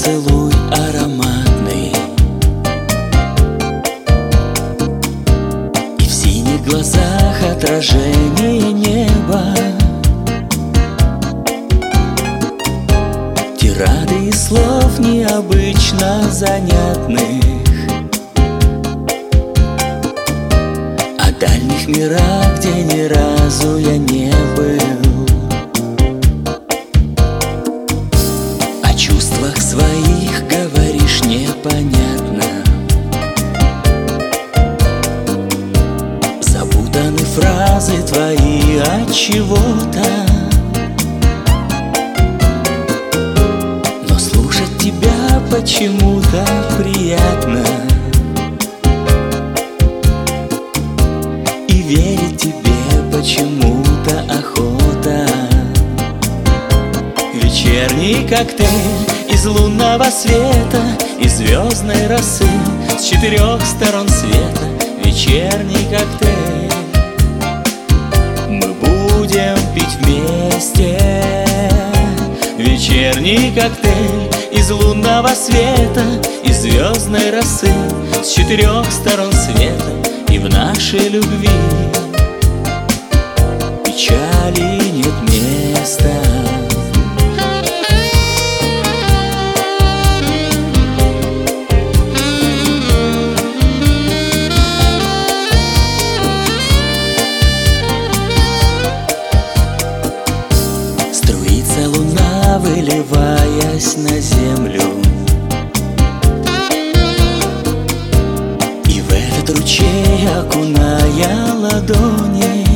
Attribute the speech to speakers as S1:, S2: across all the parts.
S1: поцелуй ароматный, и в синих глазах отражение неба. Тирады из слов необычно занятных о дальних мирах, где ни разу я не был, о чувствах своих говоришь непонятно. Запутаны фразы твои от чего-то, но слушать тебя почему-то приятно, и верить тебе почему-то охота. Вечерний коктейль из лунного света и звездной росы с 4 сторон света. Вечерний коктейль мы будем пить вместе. Вечерний коктейль из лунного света и звездной росы с 4 сторон света. И в нашей любви печали нет места. Струится луна, выливаясь на землю, и в этот ручей окуная ладони.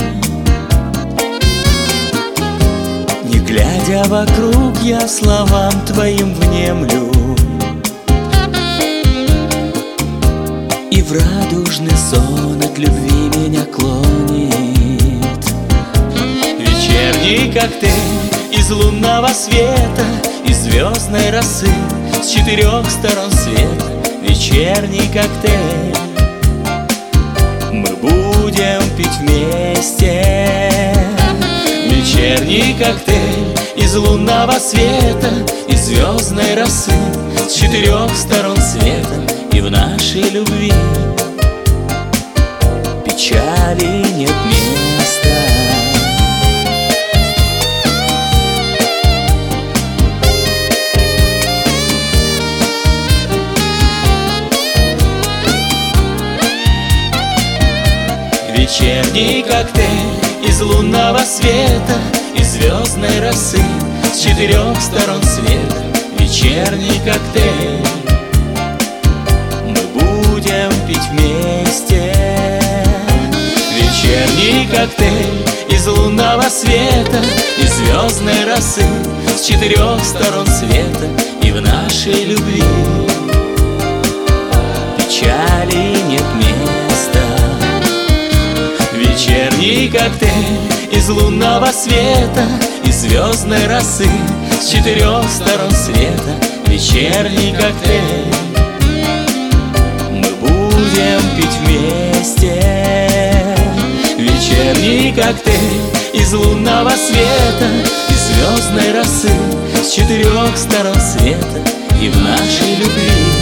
S1: Не глядя вокруг, я словам твоим внемлю, и в радужный сон от любви меня клонит. Вечерний коктейль из лунного света и звездной росы с 4 сторон света. Вечерний коктейль мы будем пить вместе. Вечерний коктейль из лунного света и звездной росы с 4 сторон света. И в нашей любви печали нет места. Вечерний коктейль из лунного света и звездной росы с 4 сторон света. Вечерний коктейль мы будем пить вместе. Вечерний коктейль из лунного света и звездной росы с 4 сторон света. И в нашей любви печали нет места. Вечерний коктейль из лунного света и звездной росы с 4 сторон света. Вечерний коктейль мы будем пить вместе. Вечерний коктейль из лунного света и звездной росы с 4 сторон света. И в нашей любви